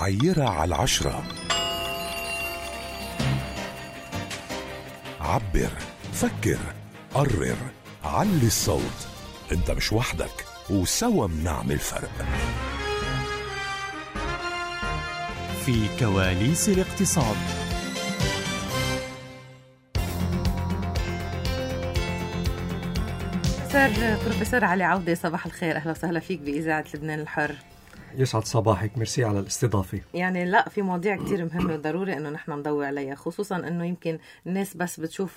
عيرة على 10. عبر، فكر، قرر، علي الصوت. انت مش وحدك، وسوا بنعمل فرق. في كواليس الاقتصاد. بروفيسور علي عودة، صباح الخير، أهلا وسهلا فيك بإذاعة لبنان الحر. يسعد صباحك، ميرسي على الاستضافة. يعني لا، في مواضيع كتير مهمة وضروري أنه نحن نضوي عليها، خصوصا أنه يمكن الناس بس بتشوف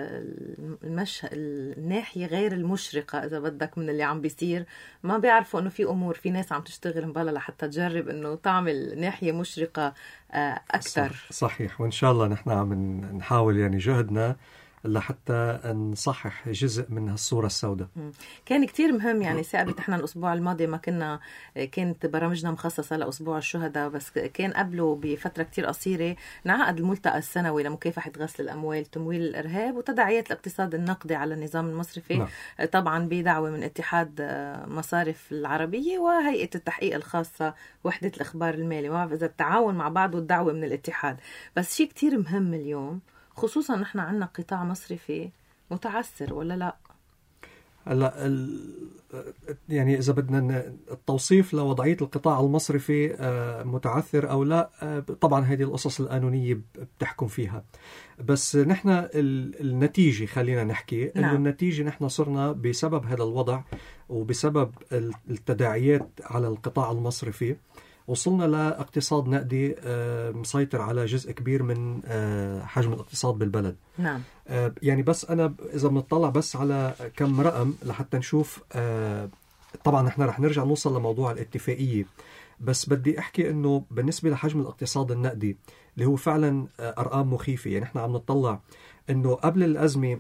الناحية غير المشرقة إذا بدك من اللي عم بيصير، ما بيعرفوا أنه في أمور، في ناس عم تشتغل مبالغة لحتى تجرب أنه تعمل ناحية مشرقة أكثر. صحيح، وإن شاء الله نحن عم نحاول يعني جهدنا لحتى نصحح جزء من هالصورة السوداء. كان كتير مهم، يعني ثابت احنا الأسبوع الماضي ما كانت برامجنا مخصصة لأسبوع الشهداء، بس كان قبله بفترة كتير قصيرة نعقد الملتقى السنوي لمكافحة غسل الأموال، تمويل الإرهاب وتداعيات الاقتصاد النقدي على النظام المصرفي. نعم. طبعا بدعوة من اتحاد مصارف العربية وهيئة التحقيق الخاصة وحدة الإخبار المالي، ما إذا التعاون مع بعض والدعوة من الاتحاد. بس شيء كتير مهم اليوم، خصوصا نحن عندنا قطاع مصرفي متعثر ولا لا؟ هلا يعني إذا بدنا التوصيف لوضعية القطاع المصرفي متعثر أو لا، طبعا هذه القصص القانونية بتحكم فيها، بس نحن النتيجة خلينا نحكي إنه النتيجة نحن صرنا بسبب هذا الوضع وبسبب التداعيات على القطاع المصرفي وصلنا لاقتصاد نقدي مسيطر على جزء كبير من حجم الاقتصاد بالبلد. نعم. يعني بس أنا إذا بنطلع بس على كم رقم لحتى نشوف، طبعا نحن رح نرجع نوصل لموضوع الاتفاقية، بس بدي أحكي إنه بالنسبة لحجم الاقتصاد النقدي اللي هو فعلا أرقام مخيفة. يعني نحن عم نطلع إنه قبل الأزمة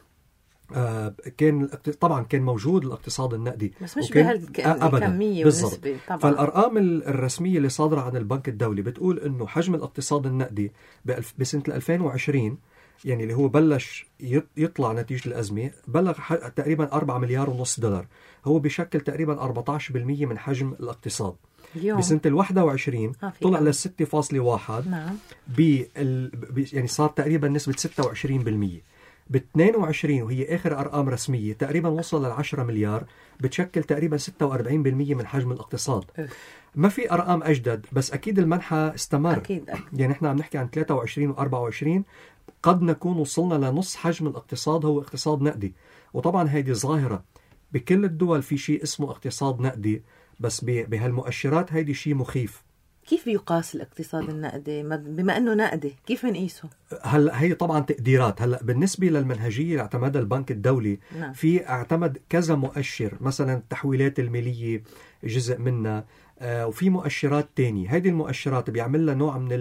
طبعا كان موجود الاقتصاد النقدي، بس مش بهالكمية والنسبة طبعا. فالأرقام الرسمية اللي صادرة عن البنك الدولي بتقول إنه حجم الاقتصاد النقدي بسنة 2020 يعني اللي هو بلش يطلع نتيجة الأزمة بلغ تقريبا 4 مليار ونص دولار، هو بيشكل تقريبا 14% من حجم الاقتصاد. اليوم بسنة 21 طلع ل 6.1. نعم. يعني صار تقريبا نسبة 26%. ب22 وهي آخر أرقام رسمية تقريبا وصل ل10 مليار، بتشكل تقريبا 46% من حجم الاقتصاد. ما في أرقام أجدد، بس أكيد المنحى استمر. أكيد. يعني نحن عم نحكي عن 23 و24 قد نكون وصلنا لنص حجم الاقتصاد هو اقتصاد نقدي. وطبعا هذه ظاهرة بكل الدول، في شيء اسمه اقتصاد نقدي، بس بهالمؤشرات هيدي شيء مخيف. كيف يقاس الاقتصاد النقدي بما أنه نقدي؟ كيف بنقيسه؟ هلا هي طبعا تقديرات. هلا بالنسبة للمنهجية اللي اعتمدها البنك الدولي، نعم. في اعتمد كذا مؤشر، مثلا التحويلات المالية جزء منها، وفي مؤشرات تانية. هذه المؤشرات بيعملها نوع من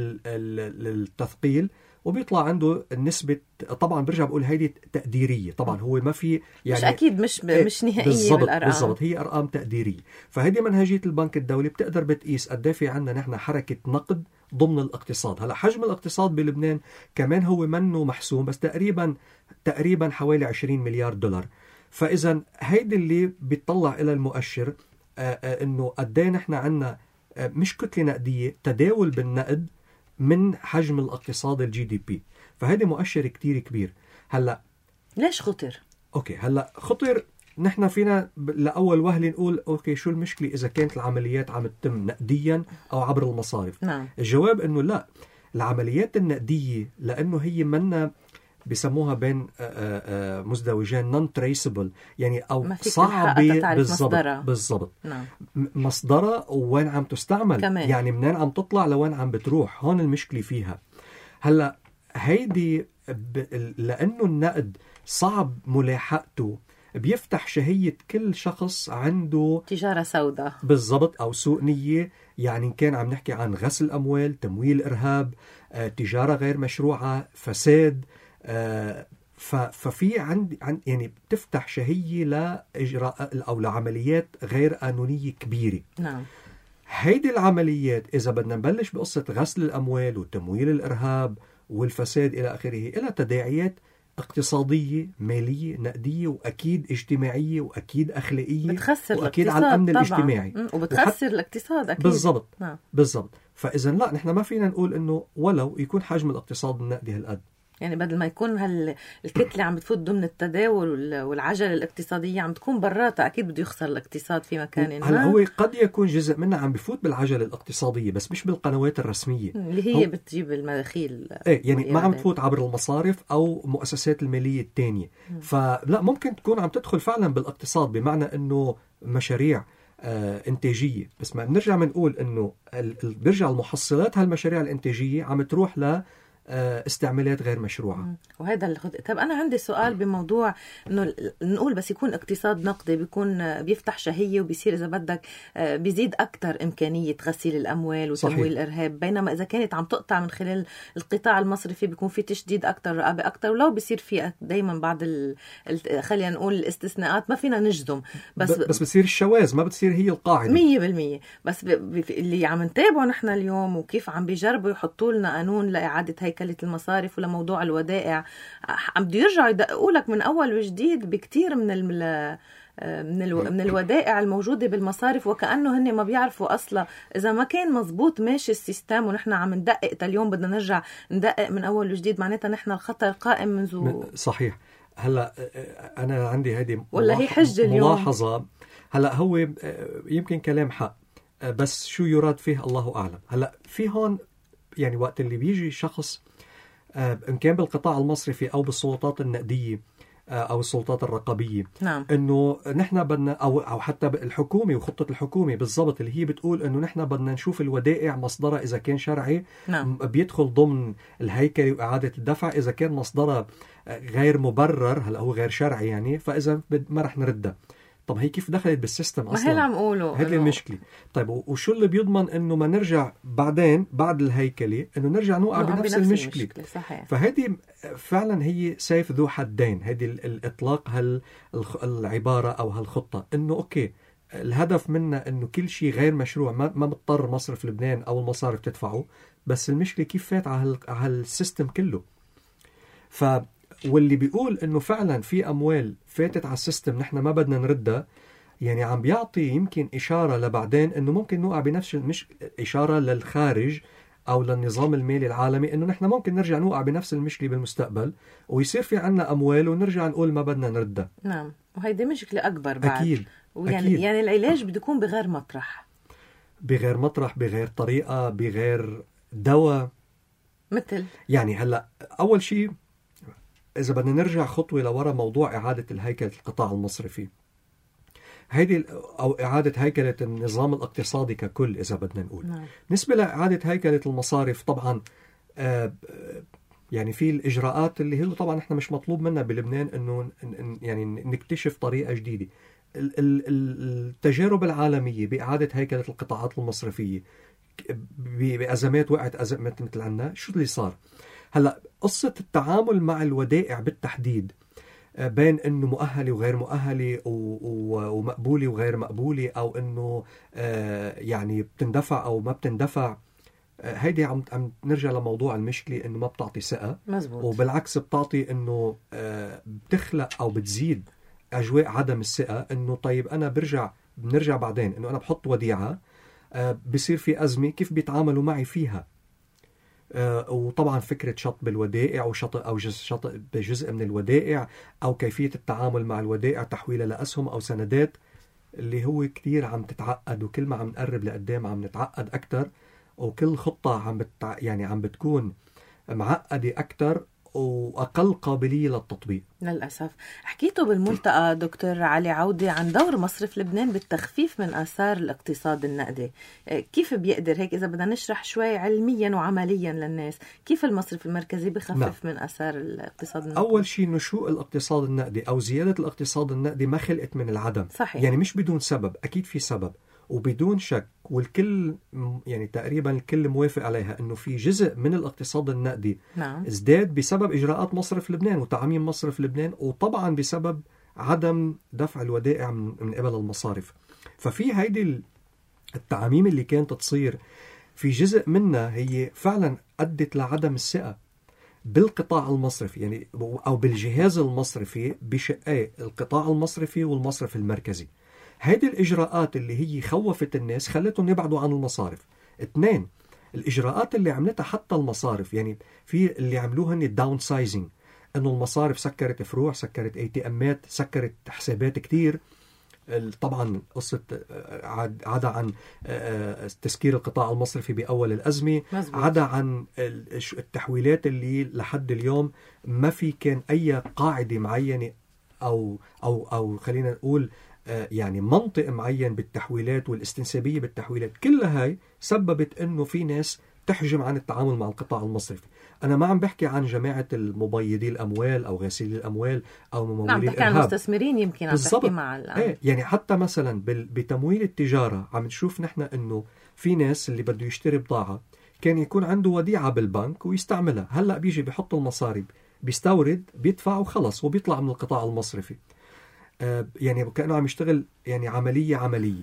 التثقيل وبيطلع عنده النسبة. طبعا برجع بقول هيدي تقديرية، طبعا هو ما في يعني مش أكيد مش نهائية بالأرقام. بالضبط، هي أرقام تقديرية. فهذه منهجية البنك الدولي بتقدر بتقيس قد ايه في عندنا نحن حركة نقد ضمن الاقتصاد. هلا حجم الاقتصاد بلبنان كمان هو منه محسوم، بس تقريبا حوالي 20 مليار دولار. فإذا هيدي اللي بيطلع إلى المؤشر إنه قد ايه نحن عندنا مش كتلة نقدية، تداول بالنقد من حجم الاقتصاد الجي دي بي. فهذا مؤشر كتير كبير. هلا ليش خطر؟ اوكي، هلا خطر. نحن فينا لأول وهلة نقول اوكي شو المشكلة اذا كانت العمليات عم تتم نقديا او عبر المصارف. نعم. الجواب انه لا، العمليات النقدية لانه هي منا بسموها بين مزدوجين نون تريسبل، يعني او صعبة بالضبط. نعم. مصدرها وين عم تستعمل كمان. يعني منين عم تطلع لوين عم بتروح، هون المشكلة فيها. هلا هيدي لانه النقد صعب ملاحقته بيفتح شهية كل شخص عنده تجارة سوداء بالضبط أو سوء نية. يعني كان عم نحكي عن غسل أموال، تمويل إرهاب، تجارة غير مشروعة، فساد، ففي يعني بتفتح شهية لإجراء أو لعمليات غير قانونية كبيرة. نعم. هيدي العمليات إذا بدنا نبلش بقصة غسل الأموال وتمويل الإرهاب والفساد إلى آخره، إلى تداعيات اقتصادية، مالية، نقدية، وأكيد اجتماعية، وأكيد أخلاقية، بتخسر وأكيد على الأمن الاجتماعي، وبتخسر الاقتصاد أكيد. بالضبط. نعم. بالضبط. فإذا لا، نحن ما فينا نقول إنه ولو يكون حجم الاقتصاد النقدي هالقد. يعني بدل ما يكون الكتلة عم بتفوت ضمن التداول والعجلة الاقتصادية عم تكون براتها، أكيد بده يخسر الاقتصاد في مكان ما. هلا هو قد يكون جزء منها عم بفوت بالعجلة الاقتصادية بس مش بالقنوات الرسمية اللي هي بتجيب المداخيل. يعني ما عم تفوت عبر المصارف أو مؤسسات المالية التانية. فلا، ممكن تكون عم تدخل فعلا بالاقتصاد بمعنى إنه مشاريع إنتاجية، بس ما بنرجع بنقول إنه بيرجع المحصلات هالمشاريع الإنتاجية عم تروح ل استعمالات غير مشروعة. وهذا طب أنا عندي سؤال بموضوع إنه نقول بس يكون اقتصاد نقدي بيكون بيفتح شهية وبيصير إذا بدك بيزيد أكتر إمكانية غسيل الأموال وتمويل الإرهاب، بينما إذا كانت عم تقطع من خلال القطاع المصرفي بيكون في تشديد أكتر، رقابة أكتر، ولو بيصير في دايما بعض خلينا نقول الاستثناءات ما فينا نجزم، بس بتصير الشواذ، ما بتصير هي القاعدة 100%. بس اللي عم نتابعه نحن اليوم وكيف عم بيجربوا يحطوا لنا قانون لإعادة هيكلة المصارف ولموضوع الودائع، عم بده يرجعوا يدقوا لك من أول وجديد بكتير من الودائع الموجودة بالمصارف، وكأنه هن ما بيعرفوا أصلا إذا ما كان مزبوط ماشي السيستم ونحن عم ندقق اليوم بدنا نرجع ندقق من أول وجديد، معناتها نحن الخطر قائم منذ. صحيح. هلا أنا عندي هذه ولا هي حجة اليوم ملاحظة. هلا هو يمكن كلام حق، بس شو يراد فيه الله أعلم. هلا في هون يعني وقت اللي بيجي شخص إن كان بالقطاع المصرفي أو بالسلطات النقدية أو السلطات الرقابية، نعم، إنه نحن بدنا أو حتى الحكومة وخطة الحكومة بالضبط اللي هي بتقول إنه نحن بدنا نشوف الودائع مصدرها إذا كان شرعي، نعم، بيدخل ضمن الهيكل وإعادة الدفع. إذا كان مصدرها غير مبرر، هلا هو غير شرعي يعني، فإذا ما رح نردها. طب هي كيف دخلت بالسيستم أصلا؟ ما هي عم قولوا هذه المشكلة. طيب وشو اللي بيضمن إنه ما نرجع بعدين بعد الهيكلة إنه نرجع نوقع بنفس المشكلة؟ صحيح. فهذه فعلا هي سيف ذو حدين، هذه الإطلاق العبارة أو هالخطة، إنه أوكي الهدف منا إنه كل شيء غير مشروع ما مضطر مصرف لبنان أو المصارف تدفعه، بس المشكلة كيف فات على هالسيستم كله. واللي بيقول إنه فعلا في أموال فاتت على السيستم نحن ما بدنا نردها، يعني عم بيعطي يمكن إشارة لبعدين إنه ممكن نوقع بنفس مش إشارة للخارج أو للنظام المالي العالمي إنه نحن ممكن نرجع نوقع بنفس المشكلة بالمستقبل ويصير في عنا أموال ونرجع نقول ما بدنا نردها. نعم، وهيدي مشكلة أكبر بعد. أكيد. ويعني أكيد. يعني العلاج بده يكون بغير مطرح، بغير طريقة، بغير دواء. مثل يعني هلأ أول شيء إذا بدنا نرجع خطوة لورا موضوع إعادة الهيكلة القطاع المصرفي، هيدي أو إعادة هيكلة النظام الاقتصادي ككل إذا بدنا نقول. نعم. بالنسبة لإعادة هيكلة المصارف طبعا يعني في الإجراءات اللي هو طبعا إحنا مش مطلوب منا بلبنان إنه يعني نكتشف طريقة جديدة. التجارب العالمية بإعادة هيكلة القطاعات المصرفية بأزمات وقعت أزمات مثل عنا، شو اللي صار؟ هلأ قصة التعامل مع الودائع بالتحديد بين انه مؤهله وغير مؤهله ومقبوله وغير مقبوله، او انه يعني بتندفع او ما بتندفع، هيدي عم نرجع لموضوع المشكله انه ما بتعطي ثقه. مزبوط. وبالعكس بتعطي انه بتخلق او بتزيد اجواء عدم الثقه، انه طيب انا بنرجع بعدين انه انا بحط وديعه بصير في ازمه كيف بيتعاملوا معي فيها. وطبعا فكرة شطب الودائع وشطب أو شطب جزء من الودائع أو كيفية التعامل مع الودائع تحويلها لأسهم أو سندات، اللي هو كتير عم تتعقد، وكل ما عم نقرب لقدام عم نتعقد أكتر، وكل خطة يعني عم بتكون معقدة أكتر وأقل قابلية للتطبيق للأسف. حكيتوا بالملتقى دكتور علي عودة عن دور مصرف لبنان بالتخفيف من آثار الاقتصاد النقدي. كيف بيقدر هيك إذا بدنا نشرح شوي علميا وعمليا للناس كيف المصرف المركزي بخفف من آثار الاقتصاد النقدي؟ أول شيء نشوء الاقتصاد النقدي أو زيادة الاقتصاد النقدي ما خلقت من العدم. صحيح. يعني مش بدون سبب، أكيد في سبب وبدون شك، والكل يعني تقريبا الكل موافق عليها انه في جزء من الاقتصاد النقدي نعم. ازداد بسبب اجراءات مصرف لبنان وتعميم مصرف لبنان، وطبعا بسبب عدم دفع الودائع من قبل المصارف. ففي هيدي التعميم اللي كانت تصير في جزء منها هي فعلا ادت لعدم الثقه بالقطاع المصرفي، يعني او بالجهاز المصرفي بشقين، القطاع المصرفي والمصرف المركزي. هيدي الإجراءات اللي هي خوفت الناس خلتهم يبعدوا عن المصارف. 2، الإجراءات اللي عملتها حتى المصارف، يعني في اللي عملوها الداون سايزنج، أنه المصارف سكرت فروع، سكرت ATMات، سكرت حسابات كتير. طبعا قصة عدا عن تسكير القطاع المصرفي بأول الأزمة، عدا عن التحويلات اللي لحد اليوم ما في كان أي قاعدة معينة أو خلينا نقول يعني منطق معين بالتحويلات والاستنسابية بالتحويلات. كل هاي سببت أنه في ناس تحجم عن التعامل مع القطاع المصرفي. أنا ما عم بحكي عن جماعة المبيضي الأموال أو غسيل الأموال أو ممولي الإرهاب. نعم، بحكي عن المستثمرين، يمكن عم تحكي مع يعني حتى مثلا بتمويل التجارة عم نشوف نحن أنه في ناس اللي بده يشتري بضاعة كان يكون عنده وديعة بالبنك ويستعملها، هلأ بيجي بيحط المصاري، بيستورد، بيدفع وخلص وبيطلع من القطاع المصرفي. يعني كأنه عم يشتغل يعني عملية.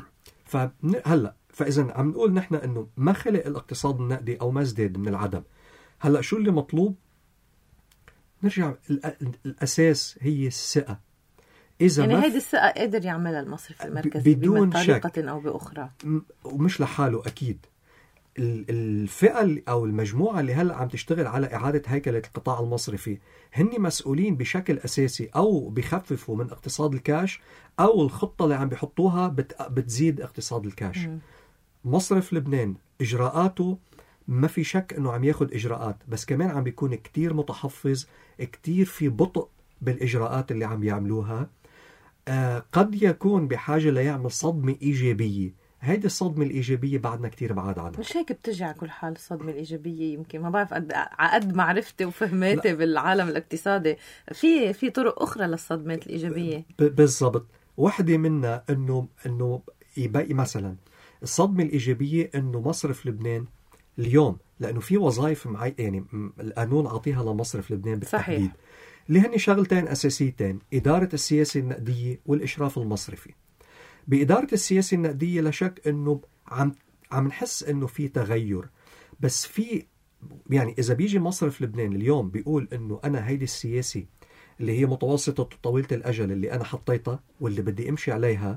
فإذا عم نقول نحن أنه ما خلق الاقتصاد النقدي أو ما ازداد من العدم. هلأ شو اللي مطلوب؟ نرجع الأساس هي الثقة. إذا يعني هيدي الثقة قادر يعملها المصرف المركزي بدون طريقة أو بأخرى، ومش لحاله أكيد. الفئة أو المجموعة اللي هلأ عم تشتغل على إعادة هيكلة القطاع المصرفي هن مسؤولين بشكل أساسي أو بيخففوا من اقتصاد الكاش، أو الخطة اللي عم بيحطوها بتزيد اقتصاد الكاش. مصرف لبنان إجراءاته ما في شك أنه عم ياخد إجراءات، بس كمان عم بيكون كتير متحفظ، كتير في بطء بالإجراءات اللي عم يعملوها. قد يكون بحاجة ليعمل صدمة إيجابية. هيدي الصدمة الإيجابية بعدنا كتير بعاد عنها. مش هيك بتجي على كل حال الصدمة الإيجابية؟ يمكن ما بعرف عقد معرفتي وفهماتي بالعالم الاقتصادي في طرق أخرى للصدمات الإيجابية. بالضبط. واحدة منها إنه يبقى مثلا الصدمة الإيجابية إنه مصرف لبنان اليوم، لأنه في وظائف يعني القانون عطيها لمصرف لبنان بالتحديد، صحيح، اللي هن شغلتين أساسيتين: إدارة السياسة النقدية والإشراف المصرفي. بإدارة السياسة النقدية لا شك أنه عم نحس أنه في تغير، بس في يعني إذا بيجي مصرف لبنان اليوم بيقول أنه أنا هيدي السياسة اللي هي متوسطة وطويلة الأجل اللي أنا حطيتها واللي بدي أمشي عليها،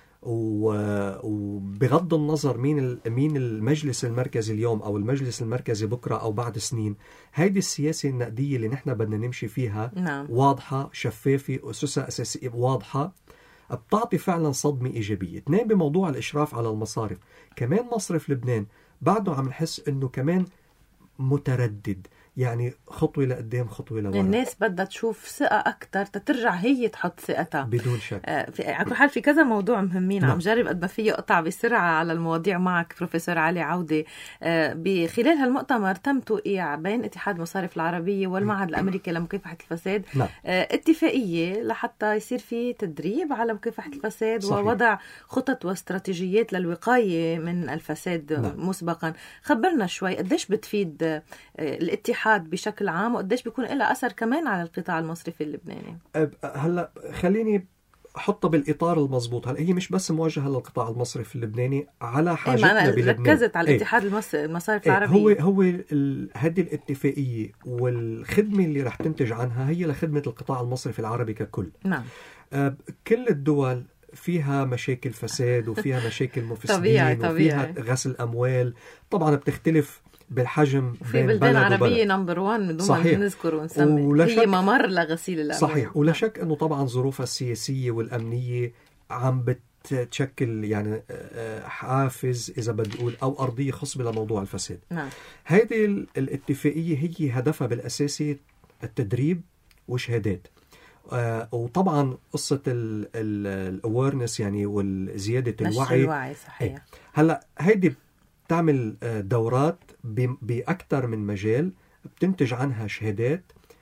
وبغض النظر مين المجلس المركزي اليوم أو المجلس المركزي بكرة أو بعد سنين، هيدي السياسة النقدية اللي نحن بدنا نمشي فيها نعم. واضحة، شفافة، أسسها أساسية واضحة، بتعطي فعلا صدمة إيجابية. اثنين، بموضوع الإشراف على المصارف، كمان مصرف لبنان بعده عم نحس أنه كمان متردد، يعني خطوة لقدام خطوة لورا. الناس بدها تشوف ثقة أكتر تترجع هي تحط ثقتها بدون شك. على كل حال في كذا موضوع مهمين. نعم. عم جرب قد ما فيه أقطع بسرعة على المواضيع معك بروفيسور علي عودة. بخلال هالمؤتمر تم توقيع بين اتحاد المصارف العربية والمعهد الأمريكي لمكافحة الفساد نعم. اتفاقية لحتى يصير في تدريب على مكافحة الفساد. صحيح. ووضع خطط واستراتيجيات للوقاية من الفساد. نعم. مسبقا خبرنا شوي قديش بتفيد الاتحاد بشكل عام، وقديش بيكون لها أثر كمان على القطاع المصرفي اللبناني؟ هلا خليني أحطها بالإطار المضبوط. هلا هي مش بس موجهة للقطاع المصرفي اللبناني، على حاجتنا بلبنان. ركزت على الاتحاد المصارف العربية. هو هذه الاتفاقية والخدمة اللي رح تنتج عنها هي لخدمة القطاع المصرفي العربي ككل. نعم. كل الدول فيها مشاكل فساد وفيها مشاكل مفسدين طبيعي. وفيها غسل أموال، طبعا بتختلف بالحجم في بلدان عربية نمبر 1 من دون ما نذكر ونسمي، هي ممر لغسيل الأموال. صحيح. ولا شك أنه طبعا ظروفها السياسية والأمنية عم بتشكل يعني حافز إذا بدي أقول أو أرضية خصبة لموضوع الفساد. نعم. هذه الاتفاقية هي هدفها بالأساسي التدريب وشهادات. وطبعا قصة الأويرنس يعني والزيادة الوعي. صحيح. هلأ هيدي بتعمل دورات بأكثر من مجال، بتنتج عنها شهادات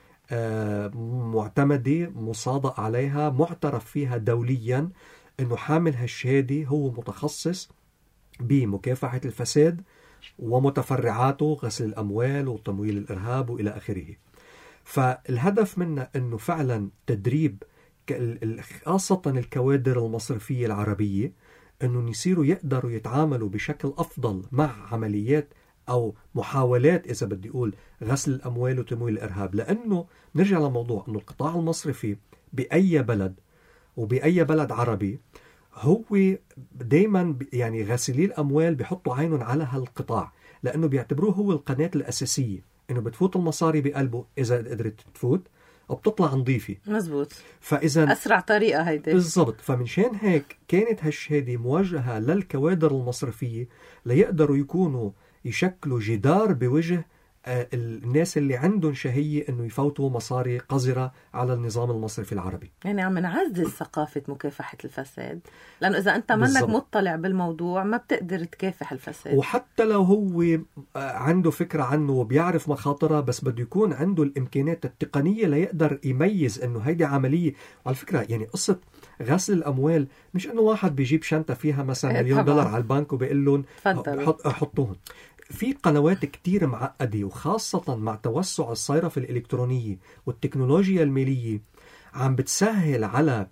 معتمدة، مصادق عليها، معترف فيها دوليا أنه حامل هالشهادة هو متخصص بمكافحة الفساد ومتفرعاته، غسل الأموال وتمويل الإرهاب وإلى آخره. فالهدف منه أنه فعلا تدريب خاصة الكوادر المصرفية العربية أنه يصيروا يقدروا يتعاملوا بشكل أفضل مع عمليات أو محاولات إذا بدي أقول غسل الأموال وتمويل الإرهاب. لأنه نرجع لموضوع أنه القطاع المصرفي بأي بلد وبأي بلد عربي هو دايما يعني غاسلي الأموال بيحطوا عينهم على هالقطاع، لأنه بيعتبروه هو القناة الأساسية، إنه بتفوت المصاري بقلبه إذا قدرت تفوت، وبتطلع نظيفة. مزبوط. فإذا أسرع طريقة هيدي بالضبط. فمنشان هيك كانت هالشهادة موجهة للكوادر المصرفية ليقدروا يكونوا يشكلوا جدار بوجه الناس اللي عندهم شهية انه يفوتوا مصاري قذرة على النظام المصرفي العربي. يعني عم نعزز ثقافة مكافحة الفساد، لأنه إذا أنت منك بالضبط. مطلع بالموضوع ما بتقدر تكافح الفساد. وحتى لو هو عنده فكرة عنه وبيعرف مخاطرها، بس بده يكون عنده الإمكانيات التقنية ليقدر يميز انه هيدي عملية. وعلى فكرة يعني قصة غسل الأموال مش انه واحد بيجيب شنطة فيها مثلا مليون دولار على البنك وبيقول لهم حطوهم. في قنوات كتير معقدة، وخاصة مع توسع الصيرفة الإلكترونية والتكنولوجيا المالية عم بتسهل على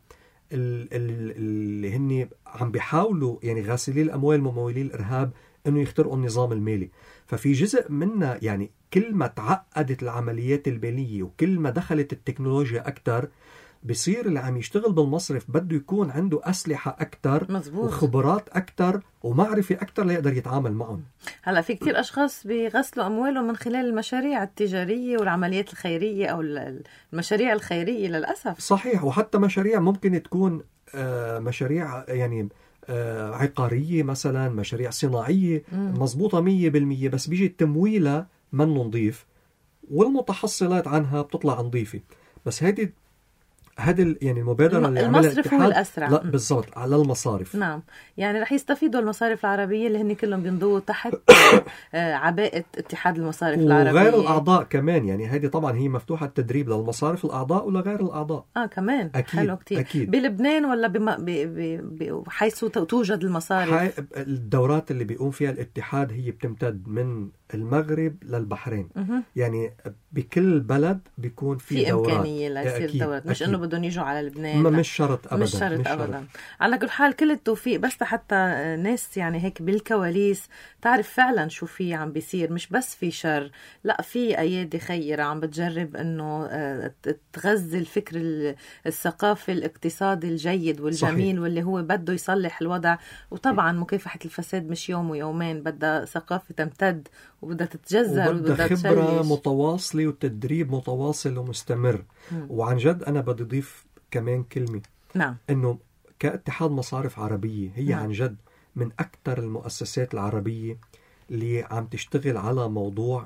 اللي هن عم بيحاولوا يعني غاسلي الأموال وممولي الإرهاب انه يخترقوا النظام المالي. ففي جزء منها يعني كل ما تعقدت العمليات المالية وكل ما دخلت التكنولوجيا أكتر، بصير اللي عم يشتغل بالمصرف بده يكون عنده أسلحة أكتر وخبرات أكتر ومعرفة أكتر ليقدر يتعامل معهم. هلا في كتير أشخاص بيغسلوا أموالهم من خلال المشاريع التجارية والعمليات الخيرية أو المشاريع الخيرية للأسف. صحيح. وحتى مشاريع ممكن تكون مشاريع يعني عقارية مثلا، مشاريع صناعية مضبوطة 100%، بس بيجي تمويلها من نظيف والمتحصلات عنها بتطلع نظيفة. بس هذه يعني المبادرة اللي المصرف هو الأسرع. لا بالضبط على المصارف. نعم، يعني رح يستفيدوا المصارف العربية اللي هن كلهم بينضووا تحت عباءة اتحاد المصارف العربية وغير الأعضاء كمان. يعني هذه طبعا هي مفتوحة التدريب للمصارف الأعضاء ولغير الأعضاء. كمان أكيد. حلو كتير. أكيد. بلبنان ولا حيث توجد المصارف؟ الدورات اللي بيقوم فيها الاتحاد هي بتمتد من المغرب للبحرين. يعني بكل بلد بيكون في دورات، إمكانية ليصير دورات، مش إنه بدهم يجوا على لبنان. مش شرط أبدا. مش شرط أبدا. على كل حال كل التوفيق، بس حتى ناس يعني هيك بالكواليس تعرف فعلا شو في عم بيصير. مش بس في شر، لا في أيادي خيرة عم بتجرب إنه تغذي الفكر الثقافي الاقتصادي الجيد والجميل. صحيح. واللي هو بده يصلح الوضع. وطبعا مكافحة الفساد مش يوم ويومين، بدها ثقافة تمتد وبدها تتجذر وبدها خبرة متواصلة وتدريب متواصل ومستمر. وعن جد أنا بدي أضيف كمان كلمة. نعم. إنه كاتحاد مصارف عربية هي نعم. عن جد من أكثر المؤسسات العربية اللي عم تشتغل على موضوع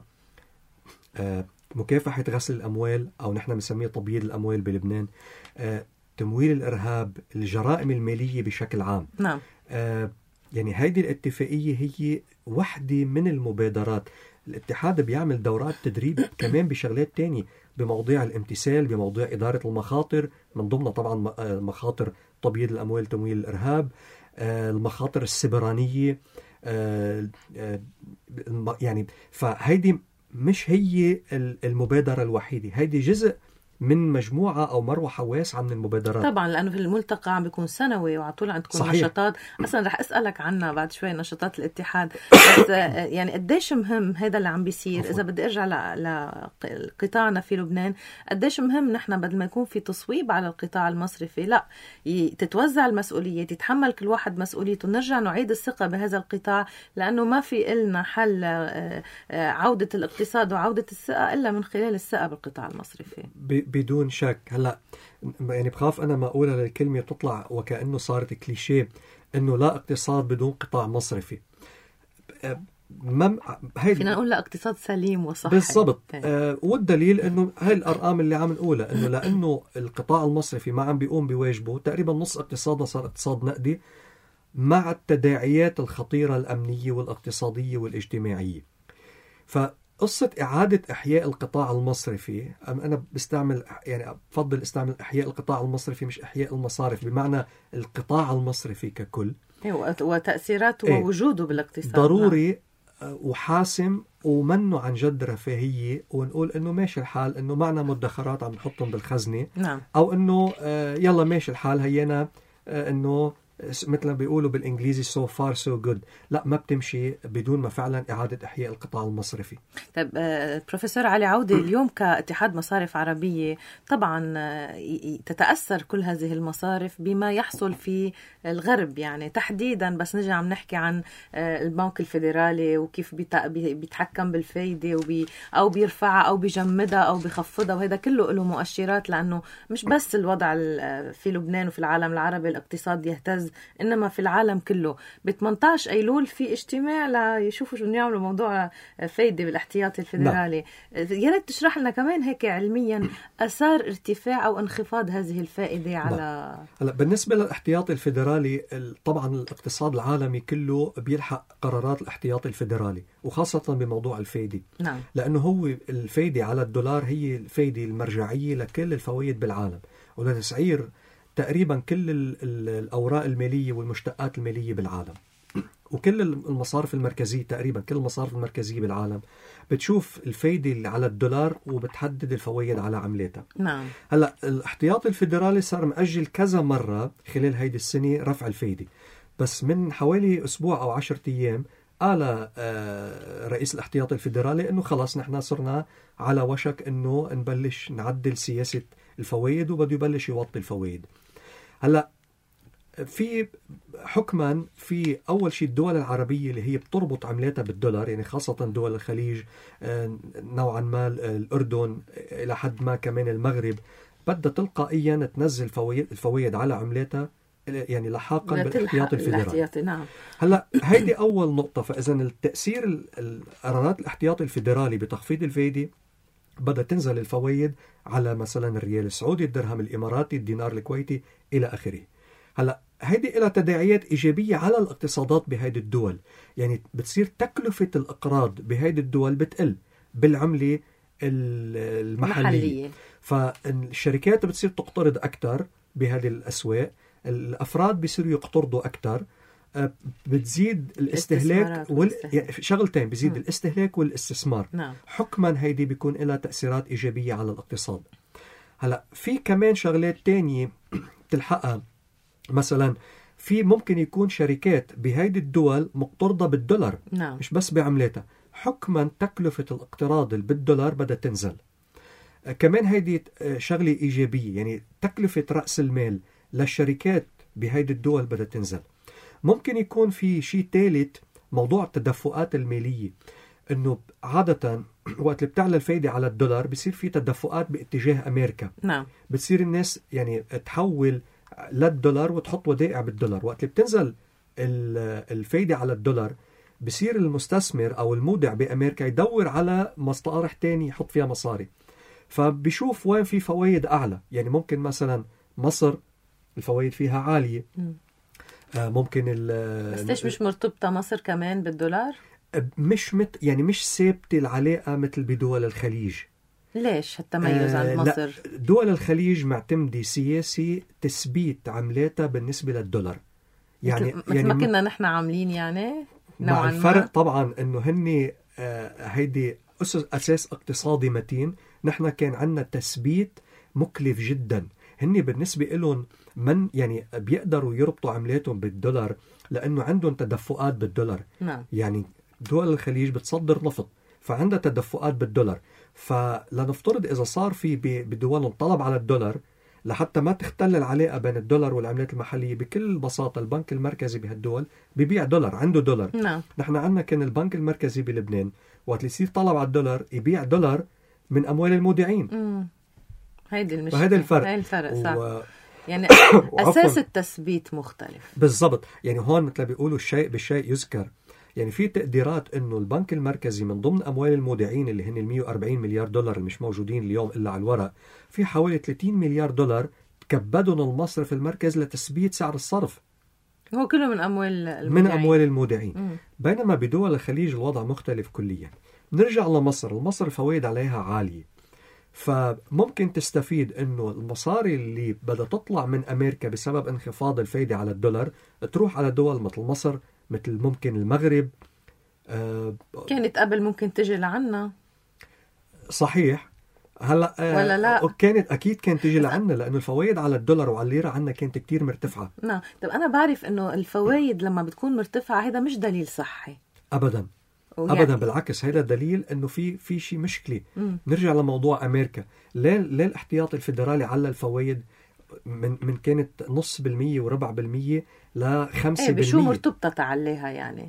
مكافحة غسل الأموال، أو نحن بنسميه تبييض الأموال بلبنان، تمويل الإرهاب، الجرائم المالية بشكل عام. نعم. يعني هذه الاتفاقية هي واحدة من المبادرات. الاتحاد بيعمل دورات تدريب كمان بشغلات تانية، بمواضيع الامتثال، بمواضيع إدارة المخاطر، من ضمنها طبعا مخاطر تبييض الأموال، تمويل الإرهاب، المخاطر السبرانية. يعني فهيدي مش هي المبادرة الوحيدة، هيدي جزء من مجموعة أو مروحة واسعة من المبادرات. طبعا لأنه في الملتقى عم بيكون سنوي وعلى طول عندكم نشاطات. أصلا رح أسألك عنها بعد شوي، نشاطات الاتحاد. بس يعني قديش مهم هذا اللي عم بيصير. إذا بدي أرجع لقطاعنا في لبنان، قديش مهم نحن بدل ما يكون في تصويب على القطاع المصرفي، لا تتوزع المسؤولية، تتحمل كل واحد مسؤوليته، نرجع نعيد الثقة بهذا القطاع. لأنه ما في إلنا حل عودة الاقتصاد وعودة الثقة إلا من خلال الثقة بالقطاع المصرفي. بدون شك. هلا يعني بخاف انا ما اقولها للكلمه تطلع وكانه صارت كليشيه انه لا اقتصاد بدون قطاع مصرفي. فينا نقول لا اقتصاد سليم وصحي. بالضبط. والدليل انه هاي الارقام اللي عم نقولها، انه لانه القطاع المصرفي ما عم بيقوم بواجبه، تقريبا نص اقتصاده صار اقتصاد نقدي، مع التداعيات الخطيره الامنيه والاقتصاديه والاجتماعيه. قصة إعادة إحياء القطاع المصرفي، أنا بستعمل يعني بفضل استعمل إحياء القطاع المصرفي مش إحياء المصارف، بمعنى القطاع المصرفي ككل وتأثيراته ووجوده بالاقتصاد ضروري وحاسم، ومنه عن جد رفاهية ونقول إنه ماشي الحال، إنه معنا مدخرات عم نحطهم بالخزنة. نعم. أو إنه يلا ماشي الحال هينا إنه مثل ما بيقولوا بالإنجليزي so far so good. لا، ما بتمشي بدون ما فعلا إعادة إحياء القطاع المصرفي. طيب بروفيسور علي عودة، اليوم كاتحاد مصارف عربية طبعا تتأثر كل هذه المصارف بما يحصل في الغرب، يعني تحديدا بس نجي عم نحكي عن البنك الفيدرالي وكيف بيتحكم بالفايدة أو بيرفعها أو بيجمدها أو بيخفضها، وهذا كله له مؤشرات، لأنه مش بس الوضع في لبنان وفي العالم العربي الاقتصاد يهتز، إنما في العالم كله. ب 18 أيلول في اجتماع ليشوفوا شو يعملوا موضوع فايدة بالاحتياطي الفيدرالي. يا ريت تشرح لنا كمان هيك علميا أثار ارتفاع أو انخفاض هذه الفائدة على هلا بالنسبة للاحتياطي الفيدرالي، طبعا الاقتصاد العالمي كله بيلحق قرارات الاحتياطي الفيدرالي، وخاصة بموضوع الفايدة. نعم. لأنه هو الفايدة على الدولار هي الفايدة المرجعية لكل الفوائد بالعالم، ولتسعير تقريبا كل الأوراق المالية والمشتقات المالية بالعالم. وكل المصارف المركزية، تقريبا كل المصارف المركزية بالعالم بتشوف الفايدة اللي على الدولار وبتحدد الفوائد على عملاتها. نعم. هلا الاحتياطي الفيدرالي صار مأجل كذا مرة خلال هيدي السنة رفع الفايدة، بس من حوالي أسبوع أو 10 أيام قال رئيس الاحتياطي الفيدرالي إنه خلاص نحن صرنا على وشك إنه نبلش نعدل سياسة الفوائد وبده يبلش يوطي الفوائد. هلا في حكما في أول شيء الدول العربية اللي هي بتربط عملاتها بالدولار، يعني خاصة دول الخليج، نوعا ما الأردن، إلى حد ما كمان المغرب، بدها تلقائيا تنزل الفوائد على عملاتها، يعني لحاقا بالاحتياطي الفيدرالي. نعم. هلا هيدي أول نقطة. فإذا التأثير القرارات الاحتياطي الفيدرالي بتخفيض الفايدة بدها تنزل الفوائد على مثلا الريال السعودي، الدرهم الإماراتي، الدينار الكويتي إلى آخره. هلا هيدي لها تداعيات إيجابية على الاقتصادات بهيدي الدول، يعني بتصير تكلفة الإقراض بهيدي الدول بتقل بالعملة المحلية، فالشركات بتصير تقترض أكثر بهذه الأسواق، الأفراد بيصيروا يقترضوا أكثر، بتزيد الاستهلاك يعني شغلتين، بيزيد الاستهلاك والاستثمار. نعم. حكما هيدي بيكون لها تأثيرات إيجابية على الاقتصاد. هلا في كمان شغلات تانية تلحقها، مثلا في ممكن يكون شركات بهيدي الدول مقترضة بالدولار. نعم. مش بس بعملاتها، حكما تكلفة الاقتراض بالدولار بدها تنزل. كمان هيدي شغلة إيجابية، يعني تكلفة رأس المال للشركات بهيدي الدول بدها تنزل. ممكن يكون في شيء ثالث، موضوع التدفقات المالية، انه عادة وقت اللي بتعلى الفايدة على الدولار بيصير في تدفقات باتجاه أمريكا. نعم. بتصير الناس يعني تحول للدولار وتحط ودائع بالدولار. وقت اللي بتنزل الفايدة على الدولار بصير المستثمر أو المودع بأمريكا يدور على مصارح تاني يحط فيها مصاري، فبيشوف وين في فوائد أعلى. يعني ممكن مثلا مصر الفوائد فيها عالية، ممكن بس ليش مش مرتبطة مصر كمان بالدولار؟ مش يعني مش ثابتة العلاقة مثل بدول الخليج. ليش هالتميز عن مصر؟ دول الخليج معتمدة سياسي تثبيت عملاتها بالنسبة للدولار، يعني مثل ما كنا نحن عاملين، يعني نوعا مع الفرق طبعا انه هن هيدي اساس اقتصادي متين. نحن كان عندنا تثبيت مكلف جدا. هن بالنسبة لهم من يعني بيقدروا يربطوا عملاتهم بالدولار لأنه عندهم تدفقات بالدولار. نعم. يعني دول الخليج بتصدر نفط، فعندها تدفقات بالدولار. فلنفترض إذا صار في بدولهم طلب على الدولار، لحتى ما تختل العلاقة بين الدولار والعملات المحلية، بكل بساطة البنك المركزي بهالدول بيبيع دولار، عنده دولار. نعم. نحن عندنا كان البنك المركزي بلبنان وقت يصير طلب على الدولار يبيع دولار من أموال المودعين. هيدي المشكلة، فهذا الفرق. هاي الفرق صح. يعني أساس التثبيت مختلف بالضبط. يعني هون مثل بيقولوا الشيء بالشيء يذكر. يعني في تقديرات انه البنك المركزي من ضمن اموال المودعين اللي هن 140 مليار دولار اللي مش موجودين اليوم الا على الورق، في حوالي 30 مليار دولار تكبدهم المصرف المركزي لتثبيت سعر الصرف. هو كله من اموال المودعين. بينما بدول الخليج الوضع مختلف كليا. نرجع لمصر. مصر الفوائد عليها عالية، فممكن تستفيد انه المصاري اللي بدها تطلع من امريكا بسبب انخفاض الفايدة على الدولار تروح على دول مثل مصر، مثل ممكن المغرب. كانت قبل ممكن تجي لعنا. صحيح. هلا ولا لا؟ كانت اكيد كانت تيجي لعنا، لانه الفوائد على الدولار وعلى الليره عنا كانت كتير مرتفعه. نعم. طب انا بعرف انه الفوائد لما بتكون مرتفعه هذا مش دليل صحي ابدا. ويعني... ابدا بالعكس، هذا دليل انه في شيء مشكله. نرجع لموضوع امريكا. ليه الاحتياط الفيدرالي على الفوائد من كانت 0.5% وربع بالمية ل 5%؟ بشو مرتبطه عليها يعني؟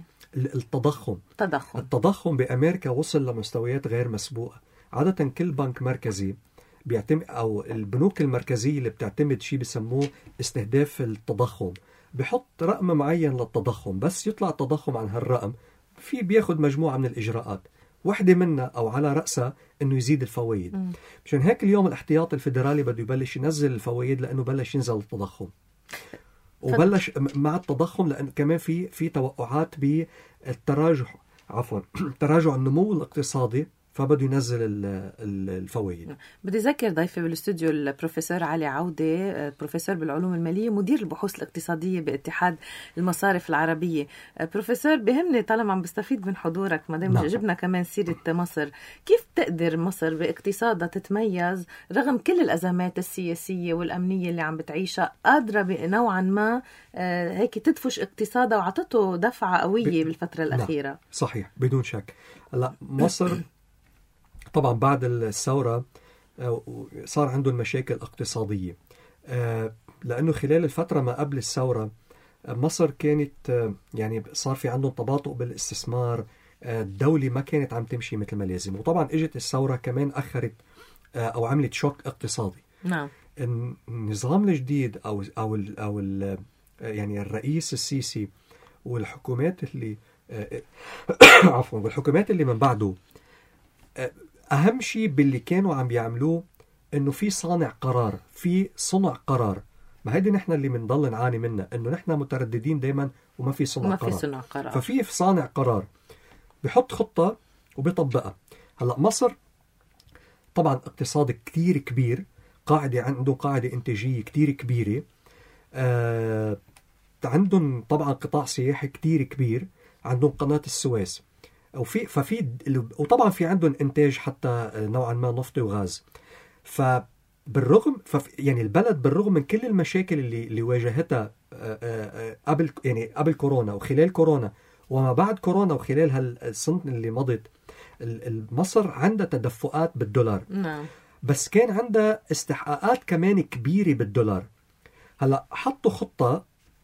التضخم بامريكا وصل لمستويات غير مسبوقه. عاده كل بنك مركزي بيعتمد، او البنوك المركزيه اللي بتعتمد شيء بسموه استهداف التضخم، بحط رقم معين للتضخم، بس يطلع التضخم عن هالرقم في بياخد مجموعه من الاجراءات، واحدة منها أو على رأسها إنه يزيد الفوائد. مشان هيك اليوم الاحتياط الفيدرالي بده يبلش ينزل الفوائد، لأنه بلش ينزل التضخم، وبلش مع التضخم لأن كمان في توقعات بالتراجع تراجع النمو الاقتصادي، فبده ينزل الفوائد. بدي أذكر ضيفي بالاستوديو البروفيسور علي عودة، بروفيسور بالعلوم المالية، مدير البحوث الاقتصادية باتحاد المصارف العربية. بروفيسور، بهمني طالما عم بستفيد من حضورك ما دام جبنا كمان سيرة مصر، كيف تقدر مصر باقتصادها تتميز رغم كل الأزمات السياسية والأمنية اللي عم بتعيشها، قادرة نوعا ما هيك تدفش اقتصادها وعطته دفعة قوية بالفترة الأخيرة؟ نعم. صحيح، بدون شك. هلا مصر طبعا بعد الثورة صار عندهم مشاكل اقتصادية، لأنه خلال الفترة ما قبل الثورة مصر كانت يعني صار في عندهم تباطؤ بالاستثمار، الدولة ما كانت عم تمشي مثل ما لازم، وطبعا اجت الثورة كمان أخرت أو عملت شوك اقتصادي. نعم. النظام الجديد أو يعني الرئيس السيسي والحكومات اللي عفوا والحكومات اللي من بعده، أهم شيء باللي كانوا عم بيعملوه إنه في صانع قرار، في صنع قرار. ما هيدي نحن اللي بنضل نعاني منها، إنه نحن مترددين دايما وما في صنع قرار. ففي صانع قرار بيحط خطة وبيطبقها. هلأ مصر طبعا اقتصاد كتير كبير، عنده قاعدة إنتاجية كتير كبيرة، عندهم طبعا قطاع سياحي كتير كبير، عندهم قناة السويس، وطبعا في عندهم إنتاج حتى نوعا ما نفطي وغاز. فبالرغم يعني البلد بالرغم من كل المشاكل اللي واجهتها قبل كورونا وخلال كورونا وما بعد كورونا وخلال هالسنة اللي مضت، مصر عندها تدفقات بالدولار. نعم. بس كان عندها استحقاقات كمان كبيرة بالدولار. هلأ حطوا خطة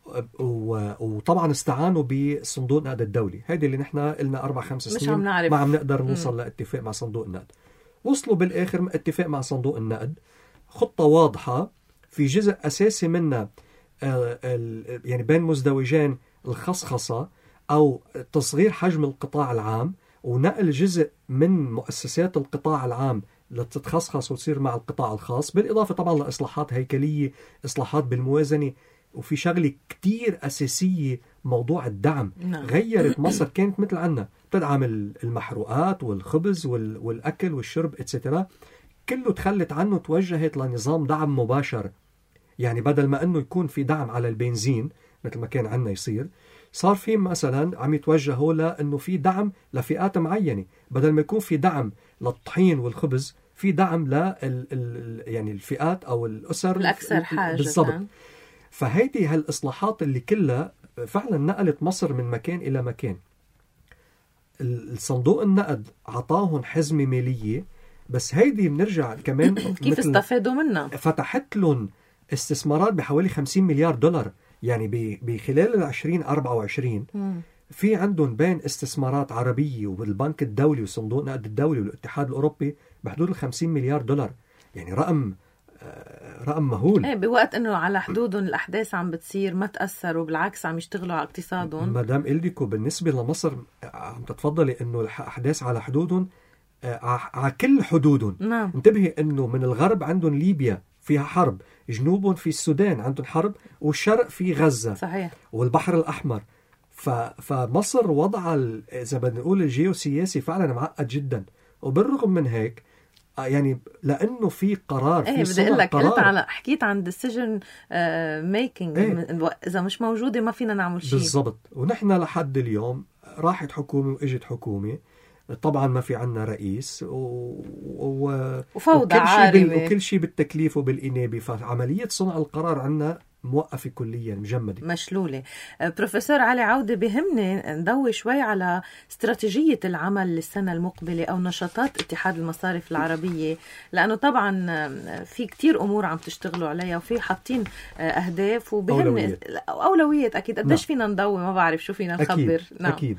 وطبعا استعانوا بصندوق النقد الدولي، هيدي اللي نحن قلنا 4-5 سنين ما عم نقدر نوصل لاتفاق مع صندوق النقد. وصلوا بالآخر اتفاق مع صندوق النقد، خطة واضحة في جزء أساسي منها يعني بين مزدوجين الخصخصة أو تصغير حجم القطاع العام، ونقل جزء من مؤسسات القطاع العام لتتخصخص وتصير مع القطاع الخاص، بالإضافة طبعا لإصلاحات هيكلية، إصلاحات بالموازنة. وفي شغلة كتير أساسية، موضوع الدعم. غيرت مصر، كانت مثل عنا تدعم المحروقات والخبز والأكل والشرب اتسترا، كله تخلت عنه، توجهت لنظام دعم مباشر. يعني بدل ما أنه يكون في دعم على البنزين مثل ما كان عنا يصير، صار في مثلا عم يتوجهوا لأنه في دعم لفئات معينة، بدل ما يكون في دعم للطحين والخبز، في دعم يعني الفئات أو الأسر الأكثر حاجة. بالضبط. فهيدي هالإصلاحات اللي كلها فعلا نقلت مصر من مكان إلى مكان. الصندوق النقد عطاهم حزمة مالية، بس هيدي بنرجع كمان كيف استفادوا منها؟ فتحت لهم استثمارات بحوالي 50 مليار دولار. يعني بخلال 2024 في عندهم بين استثمارات عربية والبنك الدولي وصندوق النقد الدولي والاتحاد الأوروبي بحدود 50 مليار دولار. يعني رقم مهول. بوقت انه على حدودهم الاحداث عم بتصير ما تاثروا، بالعكس عم يشتغلوا على اقتصادهم. مدام إلديكو بالنسبه لمصر عم تتفضلي انه الاحداث على حدودهم، على كل حدودهم. نعم. انتبهي انه من الغرب عندهم ليبيا فيها حرب، جنوبهم في السودان عندهم حرب، والشرق في غزه. صحيح. والبحر الاحمر. فمصر وضعها اذا بدنا نقول الجيوسياسي فعلا معقد جدا. وبالرغم من هيك يعني لانه في قرار، في بدي اقول لك، قرار. حكيت عن decision making. اذا مش موجوده ما فينا نعمل شيء. بالضبط. ونحن لحد اليوم راحت حكومه واجت حكومه، طبعا ما في عنا رئيس وفوضى عارمة وكل شيء بالتكليف وبالإنابة، فعملية صنع القرار عنا موقفة كليا، مجمدة، مشلولة. بروفيسور علي عودة، بهمني نضوي شوي على استراتيجية العمل للسنة المقبلة أو نشاطات اتحاد المصارف العربية، لأنه طبعا في كتير أمور عم تشتغلوا عليها وفي حاطين أهداف وبهمني أولويات. أكيد قديش فينا نضوي؟ ما بعرف شو فينا نخبر. أكيد.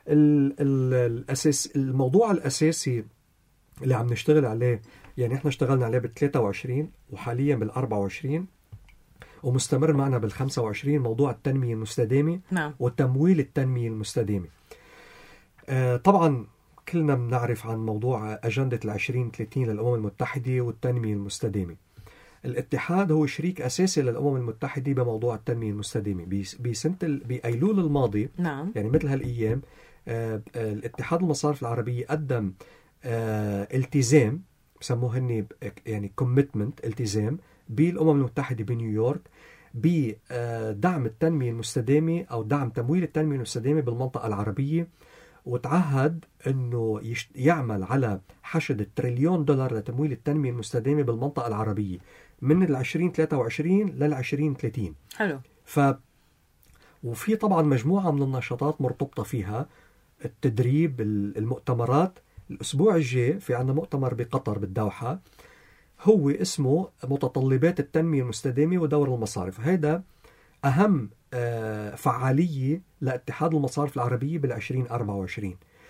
الموضوع الأساسي اللي عم نشتغل عليه، يعني احنا اشتغلنا عليه بال23 وحاليا بال24 ومستمر معنا بال25، موضوع التنمية المستدامة وتمويل التنمية المستدامة. طبعا كلنا بنعرف عن موضوع أجندة 2030 للأمم المتحدة والتنمية المستدامة. الاتحاد هو شريك أساسي للأمم المتحدة بموضوع التنمية المستدامة. بأيلول الماضي يعني مثل هالأيام الاتحاد المصارف العربية قدم التزام، بسموه هني يعني commitment، التزام بالأمم المتحدة بنيويورك بدعم التنمية المستدامة أو دعم تمويل التنمية المستدامة بالمنطقة العربية، وتعهد أنه يعمل على حشد $1 تريليون لتمويل التنمية المستدامة بالمنطقة العربية من 2023 لل 2030. حلو. وفي طبعا مجموعة من النشاطات مرتبطة فيها، التدريب، المؤتمرات. الأسبوع الجاي في عندنا مؤتمر بقطر بالدوحة، هو اسمه متطلبات التنمية المستدامة ودور المصارف. هذا أهم فعالية لاتحاد المصارف العربية بال2024.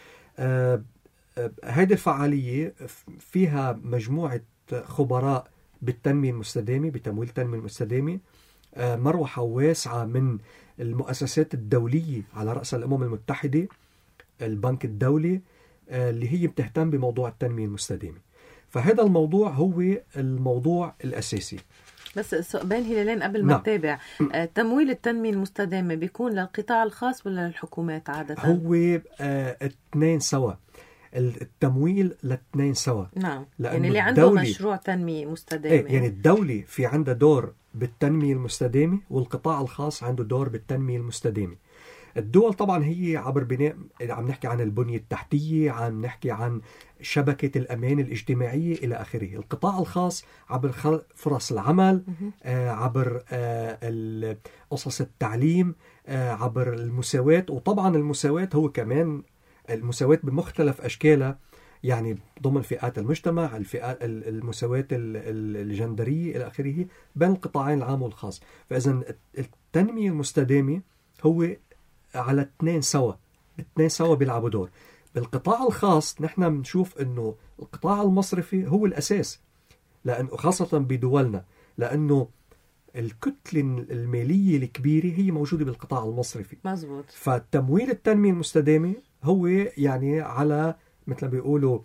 هذه الفعالية فيها مجموعة خبراء بالتنمية المستدامة، بتمويل التنمية المستدامة، مروحة واسعة من المؤسسات الدولية على رأس الأمم المتحدة، البنك الدولي، اللي هي بتهتم بموضوع التنمية المستدامة. فهذا الموضوع هو الموضوع الأساسي. بس بين هلالين قبل ما نتابع، تمويل التنمية المستدامة بيكون للقطاع الخاص ولا للحكومات عادة؟ هو اثنين سوا، التمويل لاثنين سوا. نعم، يعني اللي عنده مشروع تنمية مستدامة، يعني الدولة في عندها دور بالتنمية المستدامة والقطاع الخاص عنده دور بالتنمية المستدامة. الدول طبعا هي عبر بناء، عم نحكي عن البنية التحتية، عم نحكي عن شبكة الأمان الاجتماعية إلى آخره. القطاع الخاص عبر خلق فرص العمل، عبر قصص التعليم، عبر المساواة. وطبعا المساواة هو كمان المساواة بمختلف أشكالها، يعني ضمن فئات المجتمع، الفئات المساواة الجندرية إلى آخره بين القطاعين العام والخاص. فإذا التنمية المستدامة هو على اثنين سوا بيلعبوا دور. بالقطاع الخاص نحن بنشوف انه القطاع المصرفي هو الاساس، لانه خاصة بدولنا، لانه الكتلة المالية الكبيرة هي موجودة بالقطاع المصرفي. مزبوط. فتمويل التنمية المستدامة هو يعني على مثل ما بيقولوا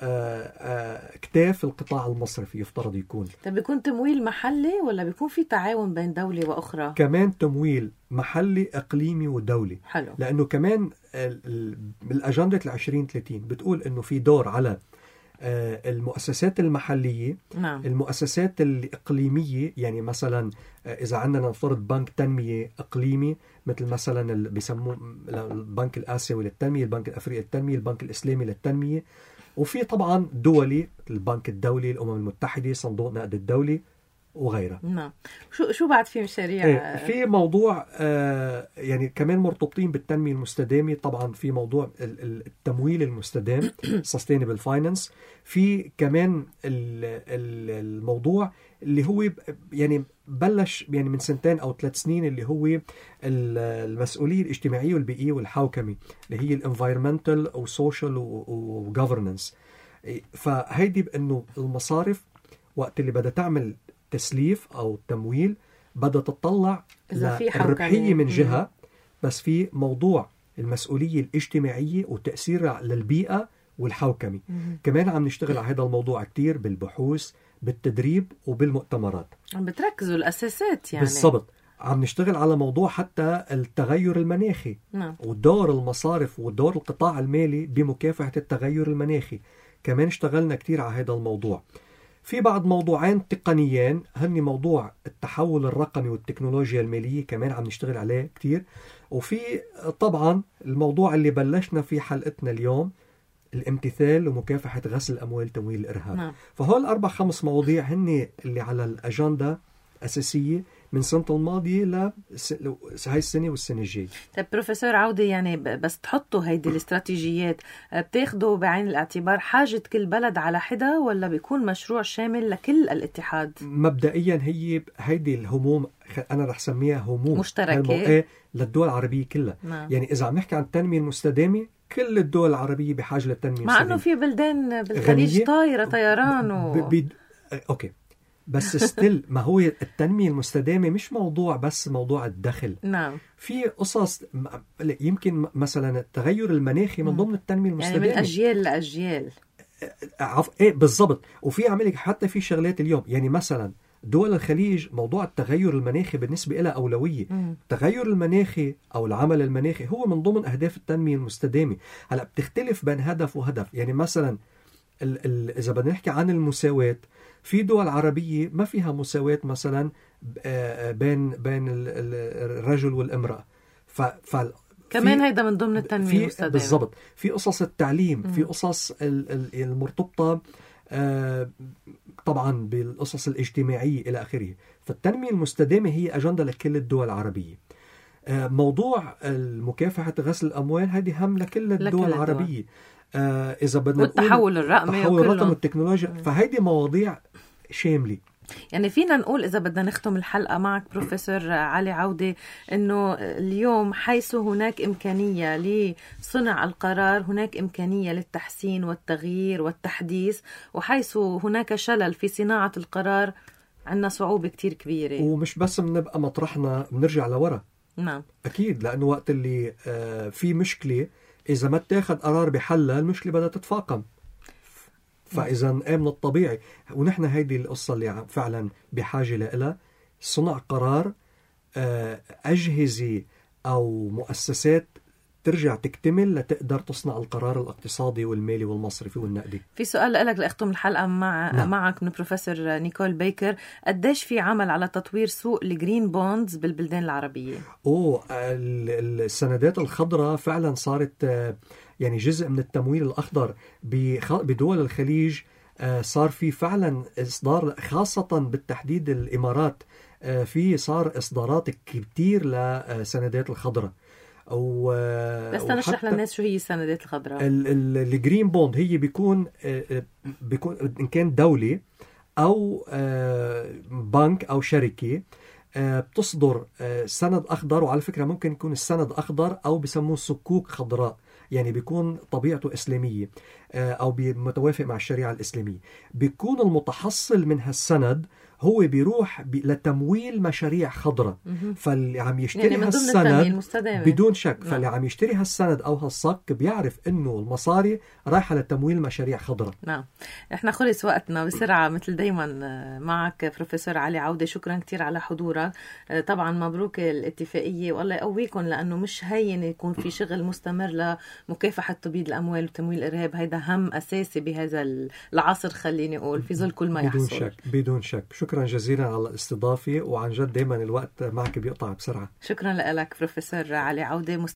كتاف القطاع المصرفي يفترض يكون. طب بيكون تمويل محلي ولا بيكون في تعاون بين دولة وأخرى؟ كمان تمويل محلي، إقليمي، ودولي. حلو. لأنه كمان بالأجندة 2030 بتقول إنه في دور على المؤسسات المحلية. نعم. المؤسسات الإقليمية، يعني مثلا إذا عندنا نفترض بنك تنمية إقليمي، مثل مثلا اللي بيسموه البنك الآسيوي للتنمية، البنك الأفريقي للتنمية، البنك الإسلامي للتنمية. وفي طبعا دولي، البنك الدولي، الأمم المتحدة، صندوق النقد الدولي وغيرها. نعم. شو بعد في مشاريع؟ في موضوع يعني كمان مرتبطين بالتنمية المستدامة. طبعا في موضوع التمويل المستدام sustainable finance. في كمان الموضوع اللي هو يعني بلش يعني من 2 أو 3 سنين، اللي هو المسؤولية الاجتماعية والبيئية والحوكمة، اللي هي environmental أو social و governance. فهيدي بأنه المصارف وقت اللي بدها تعمل تسليف أو تمويل بدها تطلع للربحية من جهة، بس في موضوع المسؤولية الاجتماعية وتأثيرها للبيئة والحوكمة. كمان عم نشتغل على هذا الموضوع كتير بالبحوث، بالتدريب، وبالمؤتمرات. عم بتركزوا الأساسات يعني. بالضبط. عم نشتغل على موضوع حتى التغير المناخي. نعم. ودور المصارف ودور القطاع المالي بمكافحة التغير المناخي. كمان اشتغلنا كتير على هذا الموضوع. في بعض موضوعين تقنيين، هني موضوع التحول الرقمي والتكنولوجيا المالية، كمان عم نشتغل عليه كتير. وفي طبعا الموضوع اللي بلشنا فيه حلقتنا اليوم، الامتثال ومكافحة غسل الأموال تمويل الإرهاب. نعم. فهول 4-5 مواضيع هن اللي على الأجندة أساسية من سنة الماضية هاي السنة والسنة الجاية. طيب بروفيسور عودة، يعني بس تحطوا هيدي الاستراتيجيات بتاخدوا بعين الاعتبار حاجة كل بلد على حدة، ولا بيكون مشروع شامل لكل الاتحاد؟ مبدئيا هيدي الهموم أنا رح سميها هموم مشتركة للدول العربية كلها. نعم. يعني إذا عم نحكي عن التنمية المستدامة، كل الدول العربية بحاجة للتنمية مع المستدامة. أنه في بلدان بالخليج طيران أوكي، بس ستيل ما هو التنمية المستدامة مش موضوع بس موضوع الدخل. نعم. في قصص يمكن مثلا التغير المناخي من ضمن التنمية المستدامة، يعني من أجيال لأجيال. إيه بالضبط. وفي عملك حتى في شغلات اليوم، يعني مثلا دول الخليج موضوع التغير المناخي بالنسبة لها أولوية. التغير المناخي أو العمل المناخي هو من ضمن أهداف التنمية المستدامة. هلأ بتختلف بين هدف وهدف. يعني مثلا إذا بدنا نحكي عن المساواة، في دول عربية ما فيها مساواة مثلا بين الرجل والامرأة. كمان هيدا من ضمن التنمية المستدامة. بالضبط. في قصص التعليم، في قصص المرتبطة طبعا بالقصص الاجتماعية إلى آخره. فالتنمية المستدامة هي أجندة لكل الدول العربية. موضوع مكافحة غسل الأموال هذه هم لكل الدول العربية. إذا بدنا والتحول الرقمي والتكنولوجيا، فهيدي مواضيع شاملة. يعني فينا نقول إذا بدنا نختم الحلقة معك بروفيسور علي عودة، أنه اليوم حيث هناك إمكانية لصنع القرار هناك إمكانية للتحسين والتغيير والتحديث، وحيث هناك شلل في صناعة القرار عندنا صعوبة كتير كبيرة. ومش بس بنبقى مطرحنا بنرجع لورا. نعم. أكيد، لأنه وقت اللي في مشكلة إذا ما تاخد قرار بحلها المشكلة بدها تتفاقم. فإذا من الطبيعي، ونحن هيدي القصة اللي فعلا بحاجة لها، صنع قرار، أجهزة أو مؤسسات ترجع تكتمل لتقدر تصنع القرار الاقتصادي والمالي والمصرفي والنقدي. في سؤال لك لأختم الحلقة معك من بروفيسور نيكول بيكر، قديش في عمل على تطوير سوق الجرين بوندز بالبلدان العربية؟ السندات الخضراء فعلا صارت يعني جزء من التمويل الأخضر بدول الخليج. صار في فعلا إصدار، خاصة بالتحديد الإمارات، في صار إصدارات كتير لسندات الخضراء. بس نشرح للناس شو هي السندات الخضراء. الجرين بوند هي بيكون إن كان دولة أو بنك أو شركة بتصدر سند أخضر. وعلى فكرة ممكن يكون السند أخضر أو بيسموه صكوك خضراء، يعني بيكون طبيعته إسلامية أو متوافق مع الشريعة الإسلامية. بيكون المتحصل من هالسند هو بيروح لتمويل مشاريع خضراء. فاللي عم يشتري يعني هالسند بدون شك، فاللي عم يشتري هالسند أو هالصك بيعرف إنه المصاري رايحة لتمويل مشاريع خضراء. نعم. إحنا خلص وقتنا بسرعة مثل دايما معك بروفيسور علي عودة. شكرا كتير على حضورك. طبعا مبروك الاتفاقية، والله يقويكم، لأنه مش هين يكون في شغل مستمر لمكافحة تبييض الأموال وتمويل الإرهاب. هيدا هم أساسي بهذا العصر، خليني أقول، في ظل كل ما يحصل. بدون شك. شكرا جزيلا على الاستضافة، وعن جد دايما الوقت معك بيقطع بسرعة. شكرا لك بروفيسور علي عودة.